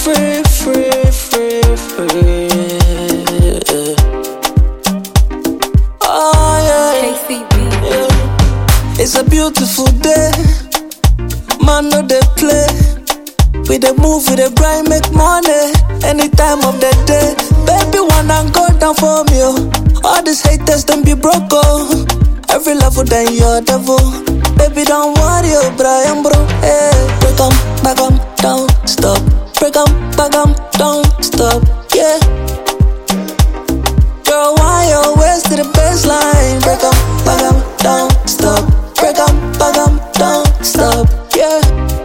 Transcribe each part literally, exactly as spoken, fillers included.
free, free, free, free. Oh yeah, yeah. It's a beautiful day. Man, no they play. We dey move, we dey grind, make money any time of the day. Baby, wanna go down for me, oh. All these haters, them be broke, oh. Every level, then you're devil. Baby, don't worry, oh, Brian, bro. Hey, break 'em, back 'em, don't stop. Break 'em, back 'em, don't stop. Yeah. Girl, why you always to the baseline? Break 'em, back 'em, don't stop. Break 'em, back 'em, don't stop. Yeah.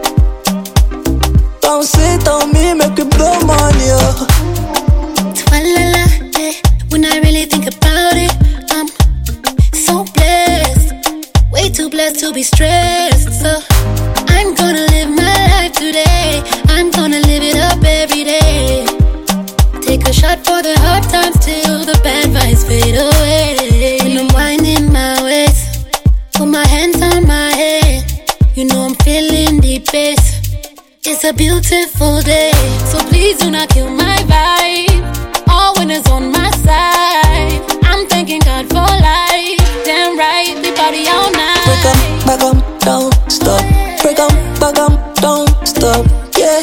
Don't sit on me, make me blow money, oh. Twalala, eh. When I really think about it, I'm so blessed. Way too blessed to be stressed. So I'm gonna live my life today. I'm gonna live it up every day. Take a shot for the hard times till the bad vibes fade away. And I'm winding my waist, put my hands on my head. You know I'm feeling the bass. It's a beautiful day, so please do not kill my vibe. All winners on my side. I'm thanking God for life. Damn right, we party all night. Break 'em, back 'em, don't stop. Break 'em, back 'em, don't stop. Yeah.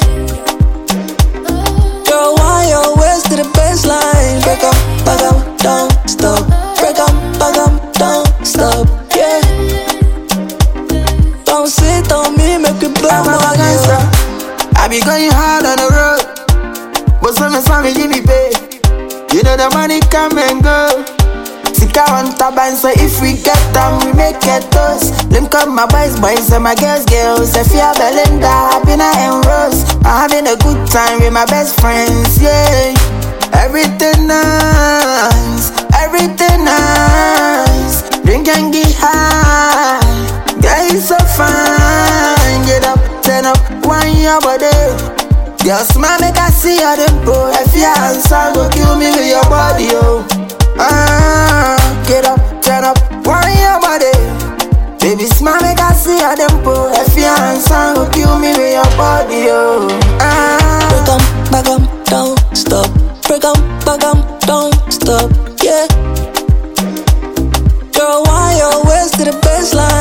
Girl, why you always to the baseline? Break 'em, back 'em, don't stop. Break 'em, back 'em, don't stop. Yeah. Don't sit on me, make me blow my money. I be going hard on the road, but some some give me pay. You know the money come and go. Sika on top and so if we get them, we make it toast. Them come my boys, boys and my girls, girls. If you're Belinda, Happina and Rose, I'm having a good time with my best friends, yeah. Everything nice, everything nice. Drink and get high, girl you so fine. Get up, turn up, wine your body. Girl smile make I see your dimple. If you answer, go kill me with your body, oh. Ah, get up, turn up, wine your body. Baby smile make I see your dimple. If you answer, go kill me with your body, oh. Ah, break 'em, back 'em, don't stop. Break 'em, back 'em, don't stop. Yeah. Girl, why you always to the baseline?